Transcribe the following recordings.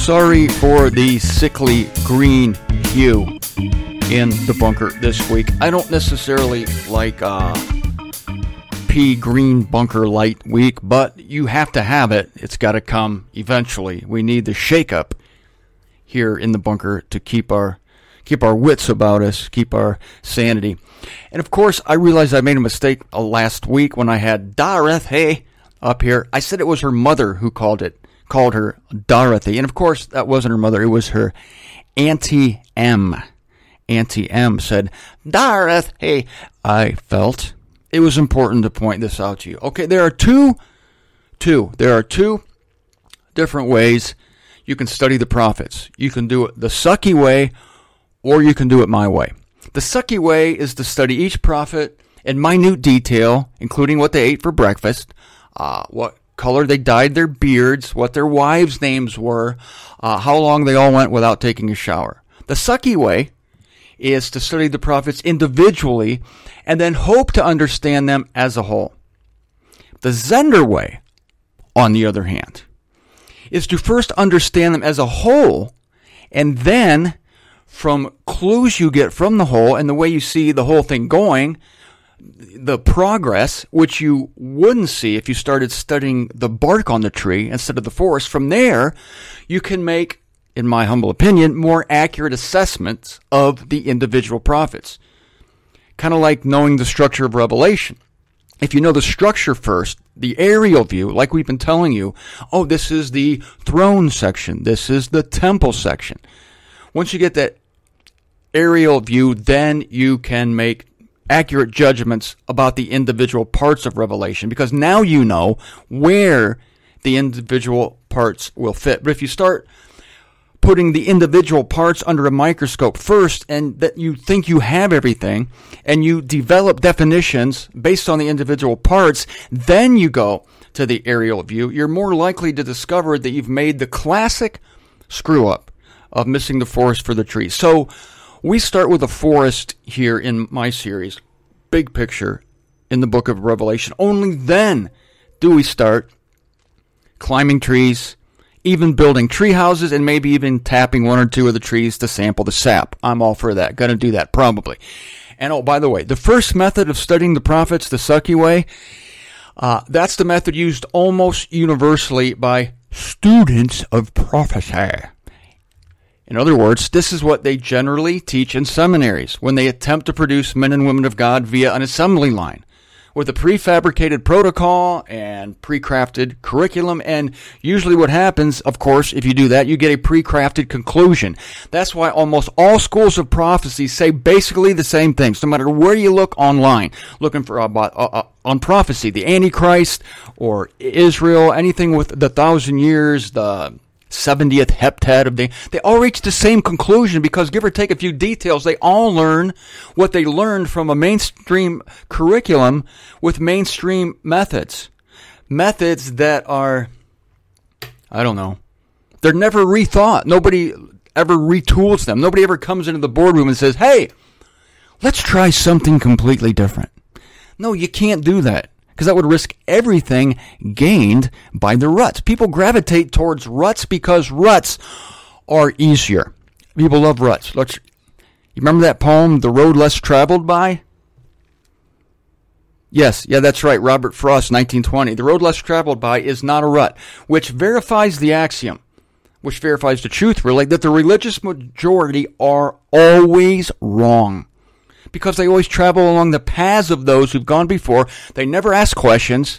Sorry for the sickly green hue in the bunker this week. I don't necessarily like pea green bunker light week, but you have to have it. It's got to come eventually. We need the shake-up here in the bunker to keep our wits about us, keep our sanity. And of course, I realized I made a mistake last week when I had Dorothy up here. I said it was her mother who called her Dorothy. And of course, that wasn't her mother. It was her Auntie M. Auntie M said, Dorothy. I felt it was important to point this out to you. Okay, there are two different ways you can study the prophets. You can do it the sucky way, or you can do it my way. The sucky way is to study each prophet in minute detail, including what they ate for breakfast, what color they dyed their beards, what their wives' names were, how long they all went without taking a shower. The sucky way is to study the prophets individually and then hope to understand them as a whole. The Zender way, on the other hand, is to first understand them as a whole, and then from clues you get from the whole and the way you see the whole thing going, the progress, which you wouldn't see if you started studying the bark on the tree instead of the forest, from there you can make, in my humble opinion, more accurate assessments of the individual prophets. Kind of like knowing the structure of Revelation. If you know the structure first, the aerial view, like we've been telling you, oh, this is the throne section, this is the temple section. Once you get that aerial view, then you can make accurate judgments about the individual parts of Revelation, because now you know where the individual parts will fit. But if you start putting the individual parts under a microscope first, and that you think you have everything, and you develop definitions based on the individual parts, then you go to the aerial view, you're more likely to discover that you've made the classic screw-up of missing the forest for the trees. So we start with the forest here in my series, big picture, in the book of Revelation. Only then do we start climbing trees, even building tree houses, and maybe even tapping one or two of the trees to sample the sap. I'm all for that. Going to do that, probably. And oh, by the way, the first method of studying the prophets, the sucky way, that's the method used almost universally by students of prophecy. In other words, this is what they generally teach in seminaries when they attempt to produce men and women of God via an assembly line, with a prefabricated protocol and pre-crafted curriculum. And usually what happens, of course, if you do that, you get a pre-crafted conclusion. That's why almost all schools of prophecy say basically the same things, no matter where you look online, looking for on prophecy, the Antichrist or Israel, anything with the 1,000 years, the 70th heptad of they all reach the same conclusion, because give or take a few details, they all learn what they learned from a mainstream curriculum with mainstream methods that are, I don't know, they're never rethought. Nobody ever retools them. Nobody ever comes into the boardroom and says, hey, let's try something completely different. No, you can't do that, because that would risk everything gained by the ruts. People gravitate towards ruts because ruts are easier. People love ruts. You remember that poem, The Road Less Traveled By? Yes, that's right, Robert Frost, 1920. The road less traveled by is not a rut, which verifies the axiom, which verifies the truth, really, that the religious majority are always wrong, because they always travel along the paths of those who've gone before. They never ask questions,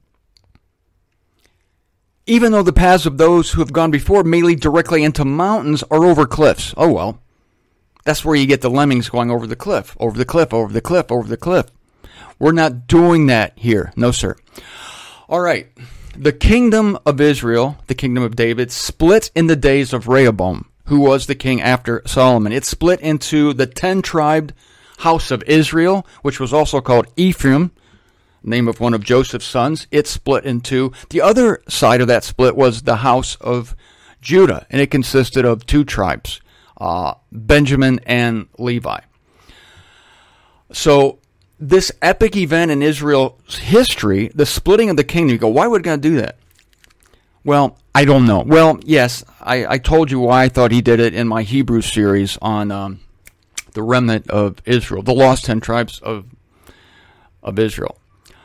even though the paths of those who have gone before may lead directly into mountains or over cliffs. Oh, well, that's where you get the lemmings going over the cliff, over the cliff, over the cliff, over the cliff. We're not doing that here. No, sir. All right. The kingdom of Israel, the kingdom of David, split in the days of Rehoboam, who was the king after Solomon. It split into the 10-tribed house of Israel, which was also called Ephraim, name of one of Joseph's sons. It split into, the other side of that split was the house of Judah, and it consisted of two tribes, Benjamin and Levi. So this epic event in Israel's history, the splitting of the kingdom, you go, why would God do that? Well, I don't know. Well, yes, I told you why I thought he did it in my Hebrew series on the remnant of Israel, the lost 10 tribes of Israel.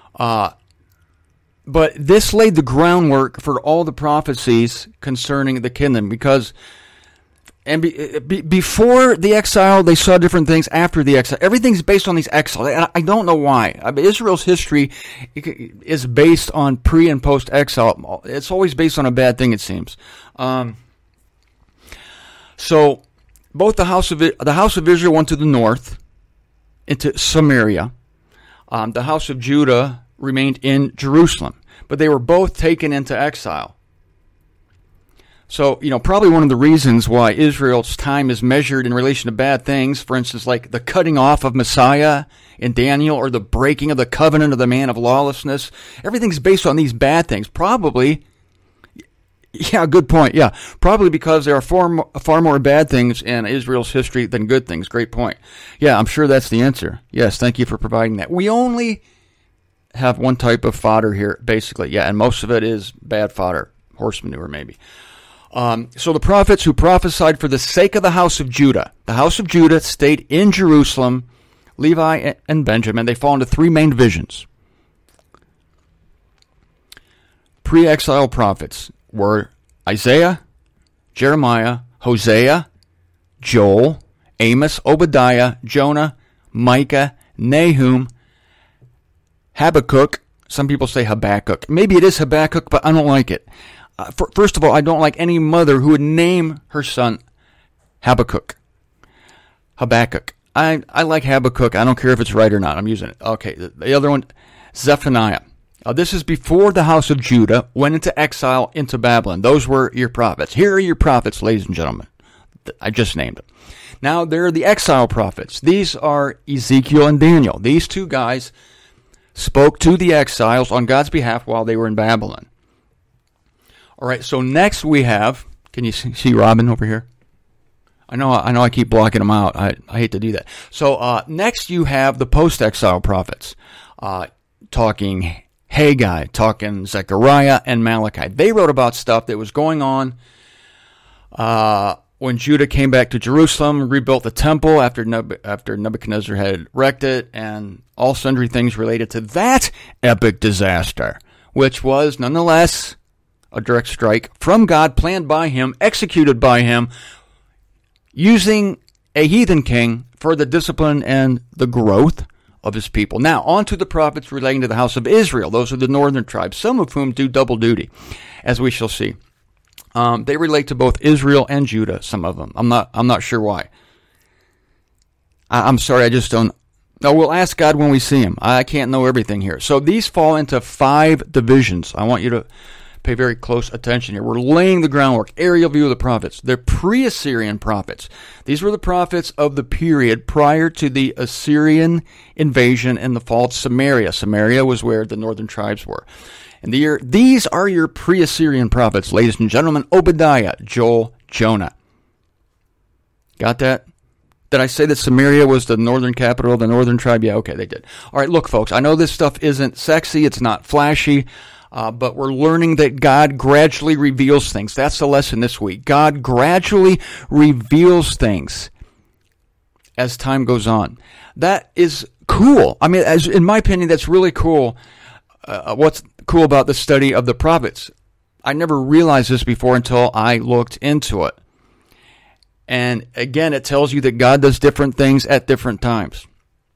But this laid the groundwork for all the prophecies concerning the kingdom, because before the exile, they saw different things. After the exile, everything's based on these exiles. I don't know why. Israel's history is based on pre- and post-exile. It's always based on a bad thing, it seems. So, both the house of Israel went to the north, into Samaria. The house of Judah remained in Jerusalem, but they were both taken into exile. So, probably one of the reasons why Israel's time is measured in relation to bad things, for instance, like the cutting off of Messiah in Daniel, or the breaking of the covenant of the man of lawlessness, everything's based on these bad things. Probably, yeah, good point, yeah. Probably because there are far more bad things in Israel's history than good things. Great point. Yeah, I'm sure that's the answer. Yes, thank you for providing that. We only have one type of fodder here, basically. Yeah, and most of it is bad fodder, horse manure maybe. So the prophets who prophesied for the sake of the house of Judah stayed in Jerusalem, Levi and Benjamin. They fall into three main divisions. Pre-exile prophets were Isaiah, Jeremiah, Hosea, Joel, Amos, Obadiah, Jonah, Micah, Nahum, Habakkuk. Some people say Habakkuk. Maybe it is Habakkuk, but I don't like it. First of all, I don't like any mother who would name her son Habakkuk. I like Habakkuk. I don't care if it's right or not. I'm using it. Okay, the other one, Zephaniah. This is before the house of Judah went into exile into Babylon. Those were your prophets. Here are your prophets, ladies and gentlemen. I just named them. Now, there are the exile prophets. These are Ezekiel and Daniel. These two guys spoke to the exiles on God's behalf while they were in Babylon. All right, so next we have, can you see Robin over here? I know I keep blocking them out. I hate to do that. So next you have the post-exile prophets, talking Haggai, talking Zechariah and Malachi. They wrote about stuff that was going on when Judah came back to Jerusalem, rebuilt the temple after Nebuchadnezzar had wrecked it, and all sundry things related to that epic disaster, which was nonetheless a direct strike from God, planned by him, executed by him, using a heathen king for the discipline and the growth of his people. Now, on to the prophets relating to the house of Israel. Those are the northern tribes, some of whom do double duty, as we shall see. They relate to both Israel and Judah, some of them. I'm not sure why. I'm sorry, I just don't. No, we'll ask God when we see him. I can't know everything here. So these fall into 5 divisions. I want you to pay very close attention here. We're laying the groundwork. Aerial view of the prophets. They're pre-Assyrian prophets. These were the prophets of the period prior to the Assyrian invasion and the fall of Samaria. Samaria was where the northern tribes were. And these are your pre-Assyrian prophets, ladies and gentlemen. Obadiah, Joel, Jonah. Got that? Did I say that Samaria was the northern capital of the northern tribe? Yeah, okay, they did. All right, look, folks, I know this stuff isn't sexy. It's not flashy. But we're learning that God gradually reveals things. That's the lesson this week. God gradually reveals things as time goes on. That is cool. I mean, in my opinion, that's really cool. What's cool about the study of the prophets? I never realized this before until I looked into it. And again, it tells you that God does different things at different times,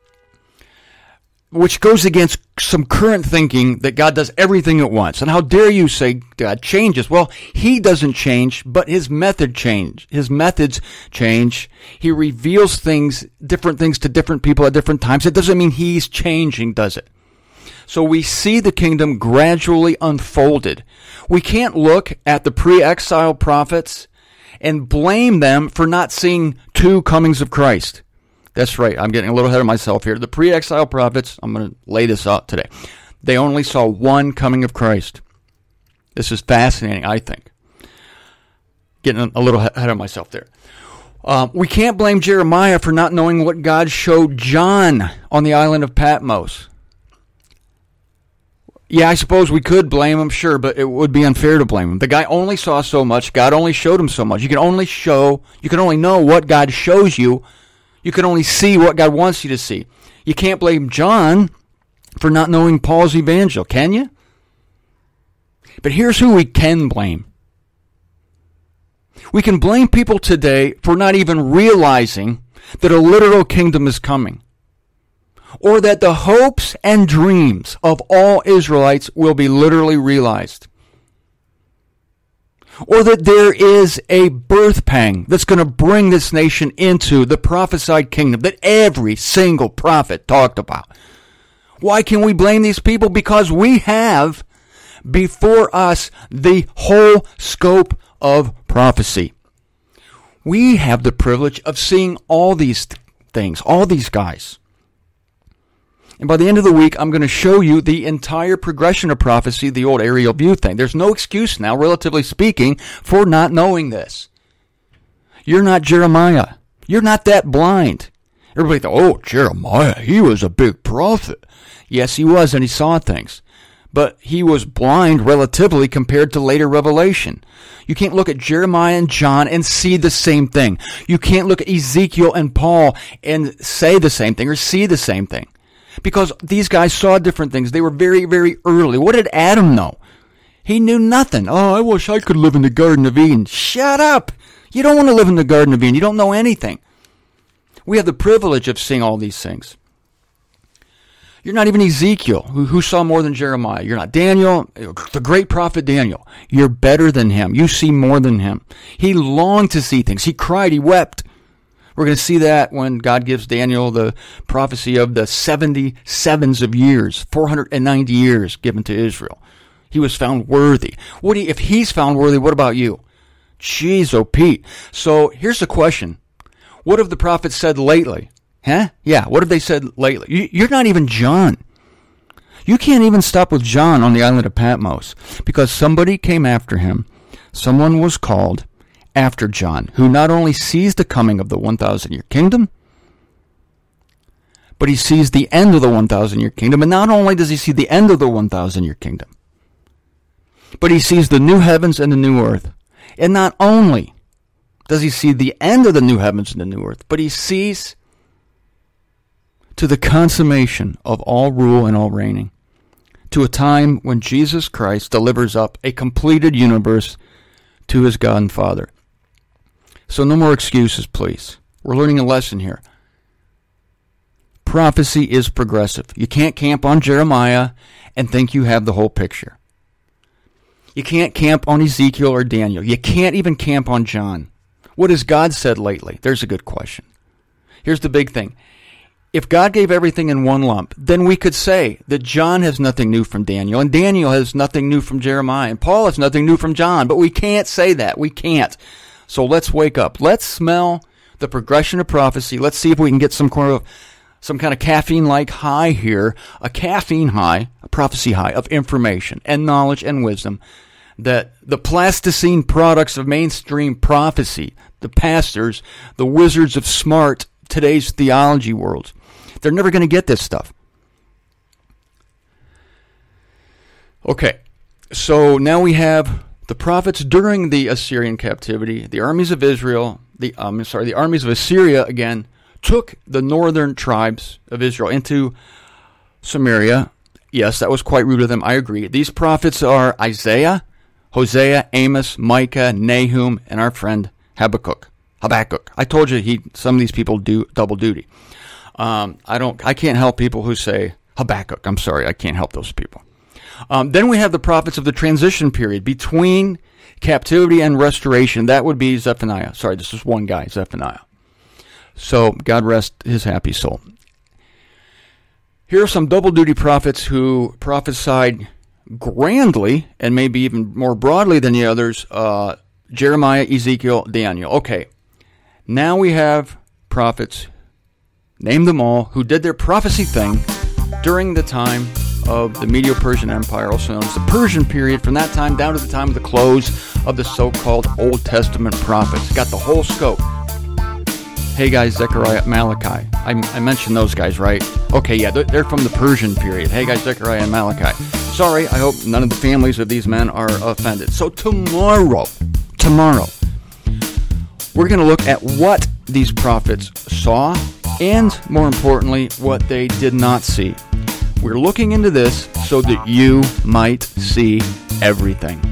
which goes against some current thinking that God does everything at once. And how dare you say God changes? Well, he doesn't change, but his methods change. He reveals different things to different people at different times. It doesn't mean he's changing, does it? So we see the kingdom gradually unfolded. We can't look at the pre-exile prophets and blame them for not seeing 2 comings of Christ. That's right. I'm getting a little ahead of myself here. The pre-exile prophets, I'm going to lay this out today. They only saw 1 coming of Christ. This is fascinating, I think. Getting a little ahead of myself there. We can't blame Jeremiah for not knowing what God showed John on the island of Patmos. Yeah, I suppose we could blame him, sure, but it would be unfair to blame him. The guy only saw so much. God only showed him so much. You can only know what God shows you. You can only see what God wants you to see. You can't blame John for not knowing Paul's evangel, can you? But here's who we can blame. We can blame people today for not even realizing that a literal kingdom is coming, or that the hopes and dreams of all Israelites will be literally realized, or that there is a birth pang that's going to bring this nation into the prophesied kingdom that every single prophet talked about. Why can we blame these people? Because we have before us the whole scope of prophecy. We have the privilege of seeing all these things, all these guys. And by the end of the week, I'm going to show you the entire progression of prophecy, the old aerial view thing. There's no excuse now, relatively speaking, for not knowing this. You're not Jeremiah. You're not that blind. Everybody thought, oh, Jeremiah, he was a big prophet. Yes, he was, and he saw things. But he was blind relatively compared to later revelation. You can't look at Jeremiah and John and see the same thing. You can't look at Ezekiel and Paul and say the same thing or see the same thing. Because these guys saw different things. They were very, very early. What did Adam know? He knew nothing. Oh, I wish I could live in the Garden of Eden. Shut up! You don't want to live in the Garden of Eden. You don't know anything. We have the privilege of seeing all these things. You're not even Ezekiel, who saw more than Jeremiah. You're not Daniel, the great prophet Daniel. You're better than him. You see more than him. He longed to see things. He cried. He wept. We're going to see that when God gives Daniel the prophecy of the 77s of years, 490 years given to Israel. He was found worthy. If he's found worthy, what about you? Jeez, oh Pete. So here's the question. What have the prophets said lately? Huh? Yeah, what have they said lately? You're not even John. You can't even stop with John on the island of Patmos because somebody came after him. Someone was called after John, who not only sees the coming of the 1,000-year kingdom, but he sees the end of the 1,000-year kingdom. And not only does he see the end of the 1,000-year kingdom, but he sees the new heavens and the new earth. And not only does he see the end of the new heavens and the new earth, but he sees to the consummation of all rule and all reigning, to a time when Jesus Christ delivers up a completed universe to his God and Father. So no more excuses, please. We're learning a lesson here. Prophecy is progressive. You can't camp on Jeremiah and think you have the whole picture. You can't camp on Ezekiel or Daniel. You can't even camp on John. What has God said lately? There's a good question. Here's the big thing. If God gave everything in one lump, then we could say that John has nothing new from Daniel, and Daniel has nothing new from Jeremiah, and Paul has nothing new from John. But we can't say that. We can't. So let's wake up. Let's smell the progression of prophecy. Let's see if we can get some kind of caffeine-like high here, a caffeine high, a prophecy high of information and knowledge and wisdom that the plasticine products of mainstream prophecy, the pastors, the wizards of smart, today's theology world, they're never going to get this stuff. Okay, so now we have the prophets during the Assyrian captivity. The armies of Israel, the armies of Assyria again took the northern tribes of Israel into Samaria. Yes, that was quite rude of them. I agree. These prophets are Isaiah, Hosea, Amos, Micah, Nahum, and our friend Habakkuk. I told you some of these people do double duty. I can't help people who say Habakkuk. I'm sorry, I can't help those people. Then we have the prophets of the transition period between captivity and restoration. That would be Zephaniah. Sorry, this is one guy, Zephaniah. So God rest his happy soul. Here are some double-duty prophets who prophesied grandly and maybe even more broadly than the others. Jeremiah, Ezekiel, Daniel. Okay, now we have prophets, name them all, who did their prophecy thing during the time of the Medo-Persian Empire, also known as the Persian period, from that time down to the time of the close of the so-called Old Testament prophets. Got the whole scope. Haggai, Zechariah, Malachi. I mentioned those guys, right? Okay, yeah, they're from the Persian period. Haggai, Zechariah, and Malachi. Sorry, I hope none of the families of these men are offended. So tomorrow, we're going to look at what these prophets saw and, more importantly, what they did not see. We're looking into this so that you might see everything.